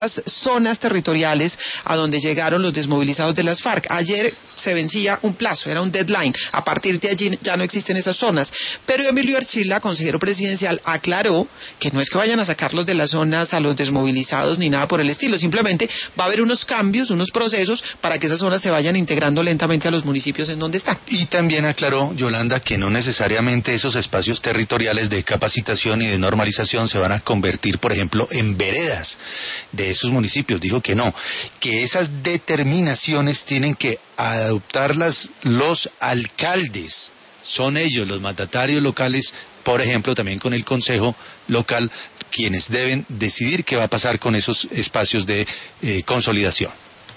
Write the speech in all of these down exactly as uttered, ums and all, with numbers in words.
zonas territoriales a donde llegaron los desmovilizados de las FARC. Ayer se vencía un plazo, era un deadline. A partir de allí ya no existen esas zonas. Pero Emilio Archila, consejero presidencial, aclaró que no es que vayan a sacarlos de las zonas a los desmovilizados ni nada por el estilo. Simplemente va a haber unos cambios, unos procesos para que esas zonas se vayan integrando lentamente a los municipios en donde están. Y también aclaró, Yolanda, que no necesariamente esos espacios territoriales de capacitación y de normalización se van a convertir, por ejemplo, en veredas de esos municipios. Dijo que no, que esas determinaciones tienen que adoptarlas los alcaldes, son ellos los mandatarios locales, por ejemplo también con el consejo local, quienes deben decidir qué va a pasar con esos espacios de eh, consolidación.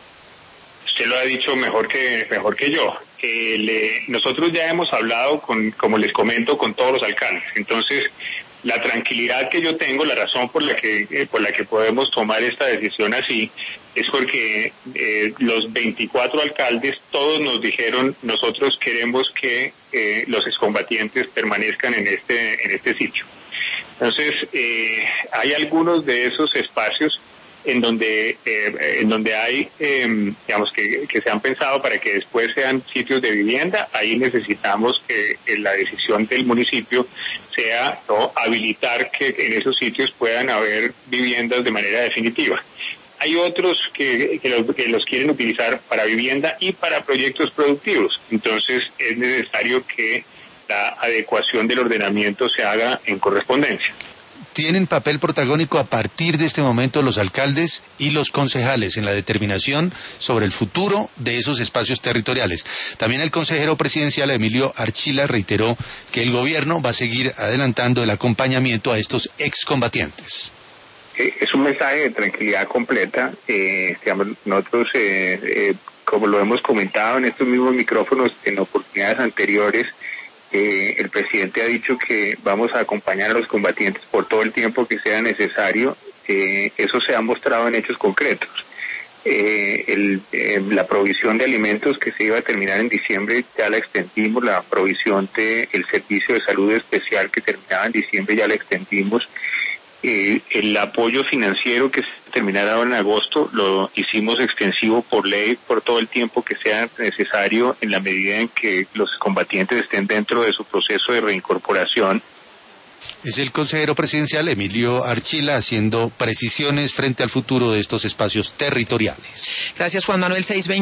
Usted lo ha dicho mejor que mejor que yo. Eh, le, nosotros ya hemos hablado con, como les comento, con todos los alcaldes. Entonces, la tranquilidad que yo tengo, la razón por la que eh, por la que podemos tomar esta decisión así, es porque eh, los veinticuatro alcaldes todos nos dijeron, nosotros queremos que eh, los excombatientes permanezcan en este en este sitio. Entonces, eh, hay algunos de esos espacios en donde eh, en donde hay, eh, digamos, que, que se han pensado para que después sean sitios de vivienda. Ahí necesitamos que, que la decisión del municipio sea, ¿no?, habilitar que en esos sitios puedan haber viviendas de manera definitiva. Hay otros que, que, los, que los quieren utilizar para vivienda y para proyectos productivos. Entonces es necesario que la adecuación del ordenamiento se haga en correspondencia. Tienen papel protagónico a partir de este momento los alcaldes y los concejales en la determinación sobre el futuro de esos espacios territoriales. También el consejero presidencial Emilio Archila reiteró que el gobierno va a seguir adelantando el acompañamiento a estos excombatientes. Es un mensaje de tranquilidad completa. Eh, digamos, nosotros, eh, eh, como lo hemos comentado en estos mismos micrófonos en oportunidades anteriores, Eh, el presidente ha dicho que vamos a acompañar a los combatientes por todo el tiempo que sea necesario. Eh, eso se ha mostrado en hechos concretos. Eh, el, eh, la provisión de alimentos que se iba a terminar en diciembre ya la extendimos, la provisión de el servicio de salud especial que terminaba en diciembre ya la extendimos. Eh, el apoyo financiero que se terminará en agosto lo hicimos extensivo por ley por todo el tiempo que sea necesario en la medida en que los combatientes estén dentro de su proceso de reincorporación. Es el consejero presidencial Emilio Archila haciendo precisiones frente al futuro de estos espacios territoriales. Gracias, Juan Manuel. seiscientos veinte